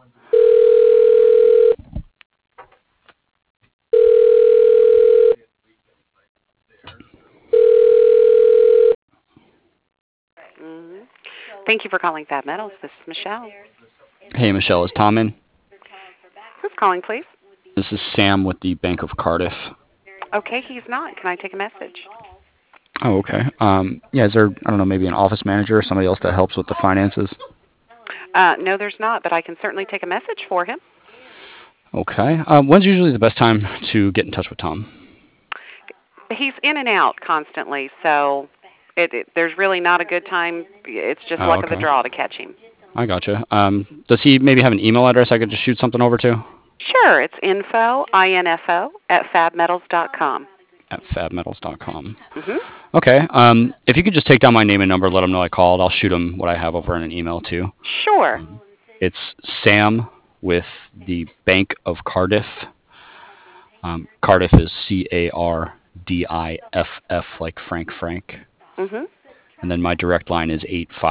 Mm-hmm. Thank you for calling Fab Metals. This is Michelle. Hey, Michelle, is Tom in? Who's calling, please? This is Sam with the Bank of Cardiff. Okay, he's not. Can I take a message? Oh, okay. Yeah, is there, I don't know, maybe an office manager or somebody else that helps with the finances? No, there's not, but I can certainly take a message for him. Okay. When's usually the best time to get in touch with Tom? He's in and out constantly, so there's really not a good time. It's just Oh, luck of the okay. draw to catch him. I gotcha. Does he maybe have an email address I could just shoot something over to? Sure, it's info, at fabmetals.com. At fabmetals.com. Mm-hmm. Okay. If you could just take down my name and number, let him know I called. I'll shoot him what I have over in an email too. Sure. It's Sam with the Bank of Cardiff. Cardiff is Cardiff, like Frank. Mm-hmm. And then my direct line is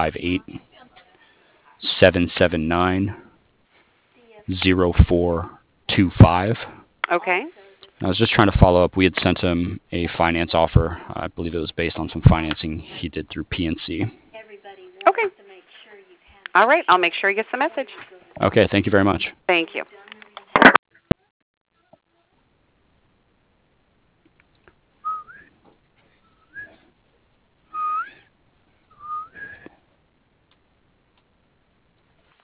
858-779-0425. Okay. I was just trying to follow up. We had sent him a finance offer. I believe it was based on some financing he did through PNC. Okay. All right, I'll make sure he gets the message. Okay, thank you very much. Thank you.